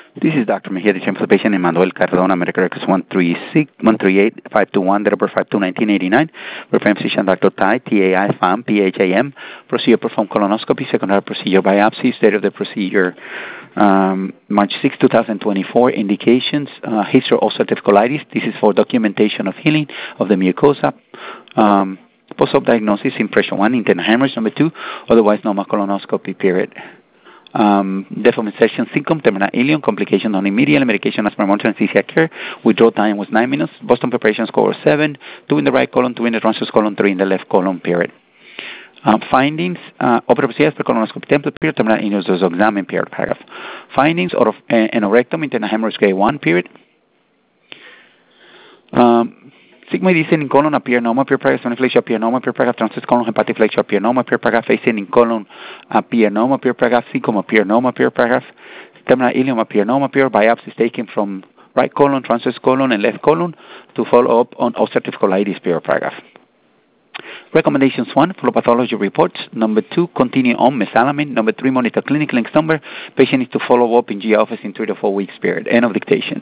This is Dr. Mejia, the for the patient Emmanuel Cardona, medical records 138-521, date of birth 5/2/1989. Referring physician Dr. Tai, TAI, FAM, PHAM. Procedure performed colonoscopy, secondary procedure biopsy, date of the procedure March 6, 2024. Indications, history of ulcerative colitis. This is for documentation of healing of the mucosa. Post-op diagnosis, impression 1, internal hemorrhage. Number 2, otherwise normal colonoscopy period. Deformation syndrome, terminal ileum, complication on immediate medication as per monitoring anesthesia care. Withdrawal time was 9 minutes. Boston preparation score 7, 2 in the right colon, 2 in the transverse colon, 3 in the left colon period. Findings, operative procedures per colonoscopy template period, terminal ileum was examined period paragraph. Findings of anorectum, internal hemorrhage grade 1 period. Sigmoid in colon appear normal period paragraph, soniflexion appear normal period paragraph, transverse colon hepatic flexure appear normal period paragraph, facing in colon appear normal period paragraph, cecum appear normal period paragraph, terminal ileum appear normal period, biopsies taken from right colon, transverse colon, and left colon to follow up on ulcerative colitis period paragraph. Recommendations: 1, follow pathology reports. Number 2, continue on mesalamine. Number 3, monitor clinical links number. Patient needs to follow up in GI office in 3 to 4 weeks period. End of dictation.